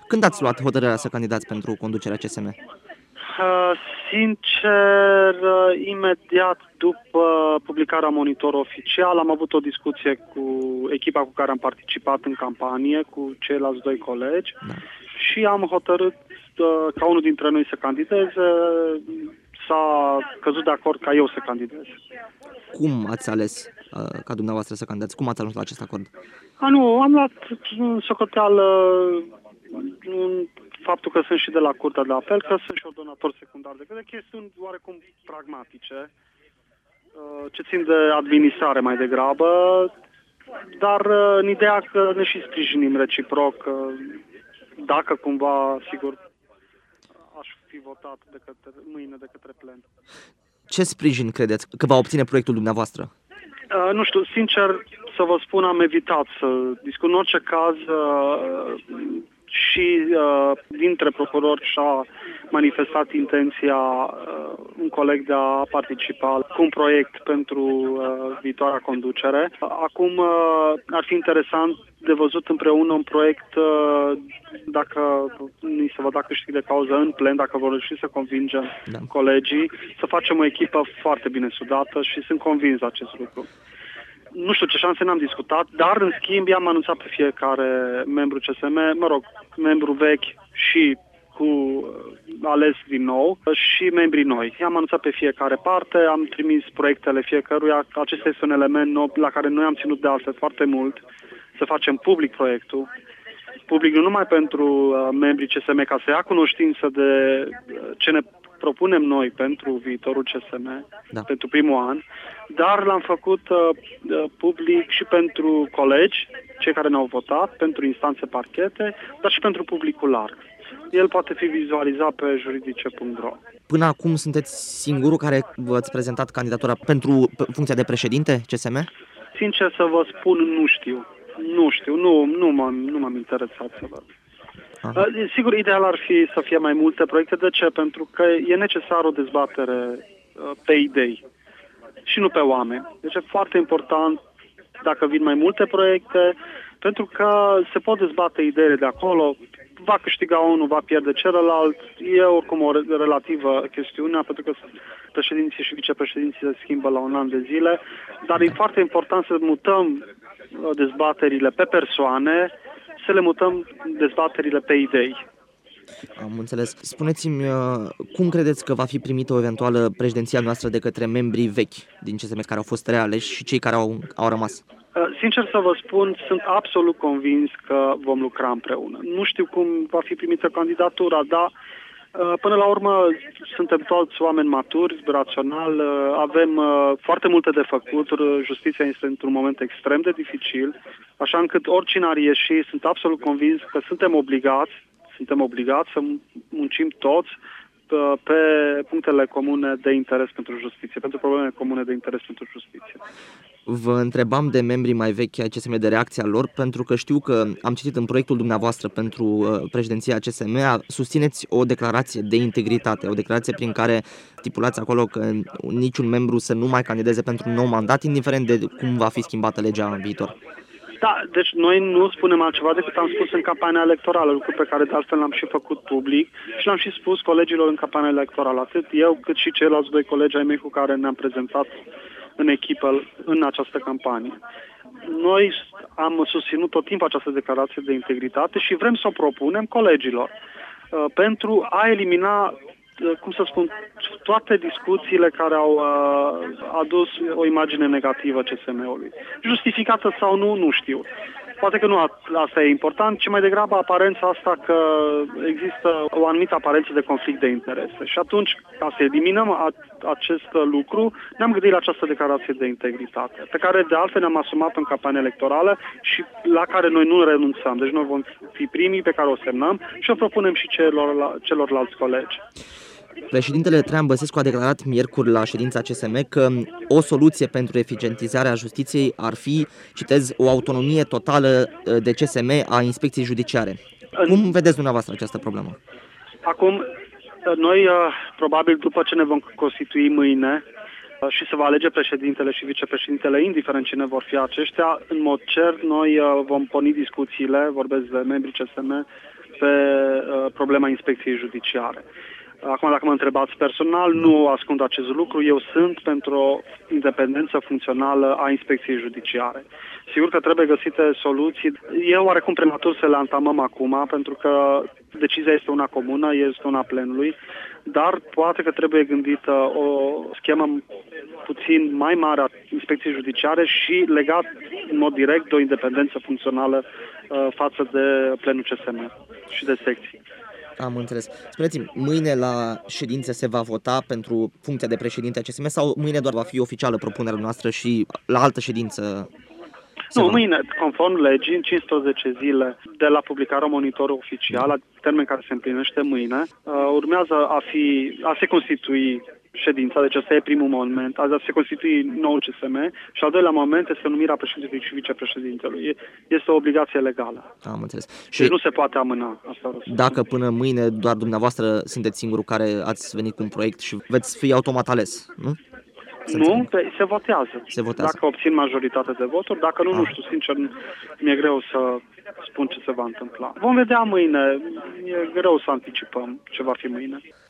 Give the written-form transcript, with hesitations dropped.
Când ați luat hotărârea să candidați pentru conducerea CSM? Sincer, imediat după publicarea Monitorului oficial am avut o discuție cu echipa cu care am participat în campanie, cu ceilalți doi colegi, și am hotărât ca unul dintre noi să candideze. S-a căzut de acord ca eu să candidez. Cum ați ales ca dumneavoastră să candidați? Cum ați ajuns la acest acord? Nu, am luat în socoteală faptul că sunt și de la Curtea de Apel, că sunt și ordonator secundar de chestiuni oarecum pragmatice, ce țin de administrare mai degrabă, dar în ideea că ne și sprijinim reciproc, dacă cumva, sigur, aș fi votat mâine de către plen. Ce sprijin credeți că va obține proiectul dumneavoastră? Nu știu, sincer să vă spun, am evitat să discut. În orice caz, și dintre procurori și-a manifestat intenția un coleg de a participa cu un proiect pentru viitoarea conducere. Acum ar fi interesant de văzut împreună un proiect, dacă ni se va da câștig de cauză în plen, dacă vor reuși să convingem colegii, să facem o echipă foarte bine sudată și sunt convins de acest lucru. Nu știu ce șanse n-am discutat, dar în schimb i-am anunțat pe fiecare membru CSM, membru vechi și cu ales din nou și membrii noi. I-am anunțat pe fiecare parte, am trimis proiectele fiecăruia. Acesta este un element nou la care noi am ținut de altfel foarte mult, să facem public proiectul. Public nu numai pentru membrii CSM, ca să ia cunoștință de ce ne propunem noi pentru viitorul CSM, pentru primul an, dar l-am făcut public și pentru colegi, cei care ne-au votat, pentru instanțe parchete, dar și pentru publicul larg. El poate fi vizualizat pe juridice.ro. Până acum sunteți singurul care v-ați prezentat candidatura pentru funcția de președinte CSM? Sincer să vă spun, nu știu. Nu m-am interesat să văd. Sigur, ideal ar fi să fie mai multe proiecte. De ce? Pentru că e necesar o dezbatere pe idei și nu pe oameni. Deci e foarte important dacă vin mai multe proiecte, pentru că se pot dezbate ideile de acolo, va câștiga unul, va pierde celălalt. E oricum o relativă chestiune, pentru că președinții și vicepreședinții se schimbă la un an de zile, dar e foarte important să mutăm dezbaterile pe persoane, să le mutăm dezbaterile pe idei. Am înțeles. Spuneți-mi, cum credeți că va fi primită o eventuală președinția noastră de către membrii vechi din CSM care au fost realeși și cei care au rămas? Sincer să vă spun, sunt absolut convins că vom lucra împreună. Nu știu cum va fi primită candidatura, dar până la urmă suntem toți oameni maturi, raționali, avem foarte multe de făcut, justiția este într-un moment extrem de dificil, așa încât oricine ar ieși, sunt absolut convins că suntem obligați să muncim toți pe punctele comune de interes pentru justiție, pentru probleme comune de interes pentru justiție. Vă întrebam de membrii mai vechi ai CSM, de reacția lor, pentru că știu că am citit în proiectul dumneavoastră pentru președinția CSM, susțineți o declarație de integritate, o declarație prin care stipulați acolo că niciun membru să nu mai candideze pentru un nou mandat, indiferent de cum va fi schimbată legea în viitor. Da, deci noi nu spunem altceva decât am spus în campania electorală, lucru pe care de altfel l-am și făcut public și l-am și spus colegilor în campania electorală, atât eu cât și ceilalți doi colegi ai mei cu care ne-am prezentat în echipă în această campanie. Noi am susținut tot timpul această declarație de integritate și vrem să o propunem colegilor pentru a elimina, cum să spun, toate discuțiile care au adus o imagine negativă CSM-ului. Justificată sau nu, nu știu. Poate că nu asta e important, ci mai degrabă aparența asta că există o anumită aparență de conflict de interese. Și atunci, ca să eliminăm acest lucru, ne-am gândit la această declarație de integritate, pe care de altfel ne-am asumat în campania electorală și la care noi nu renunțăm. Deci noi vom fi primii pe care o semnăm și o propunem și celorlalți colegi. Președintele Traian Băsescu a declarat miercuri la ședința CSM că o soluție pentru eficientizarea justiției ar fi, citez, o autonomie totală de CSM a inspecției judiciare. Cum vedeți dumneavoastră această problemă? Acum, noi, probabil după ce ne vom constitui mâine și se va alege președintele și vicepreședintele, indiferent cine vor fi aceștia, în mod cert, noi vom porni discuțiile, vorbesc de membrii CSM, pe problema inspecției judiciare. Acum, dacă mă întrebați personal, nu ascund acest lucru. Eu sunt pentru o independență funcțională a inspecției judiciare. Sigur că trebuie găsite soluții. E oarecum prematur să le antamăm acum, pentru că decizia este una comună, este una plenului, dar poate că trebuie gândită o schemă puțin mai mare a inspecției judiciare și legat în mod direct de o independență funcțională față de plenul CSM și de secții. Am înțeles. Spuneți-mi, mâine la ședință se va vota pentru funcția de președinte a CSM sau mâine doar va fi oficială propunerea noastră și la altă ședință? Mâine, conform legii, în 15 zile de la publicarea monitorului oficial, termen care se împlinește mâine, urmează a se constitui ședința, deci ăsta e primul moment, a se constitui nou CSM și al doilea moment este numirea președintelui și vicepreședintelui. Este o obligație legală. Am înțeles. Și nu se poate amâna. Asta dacă până mâine doar dumneavoastră sunteți singurul care ați venit cu un proiect și veți fi automat ales, nu? Nu, se votează. Se votează. Dacă obțin majoritate de voturi, dacă nu știu, sincer, mi-e greu să spun ce se va întâmpla. Vom vedea mâine, e greu să anticipăm ce va fi mâine.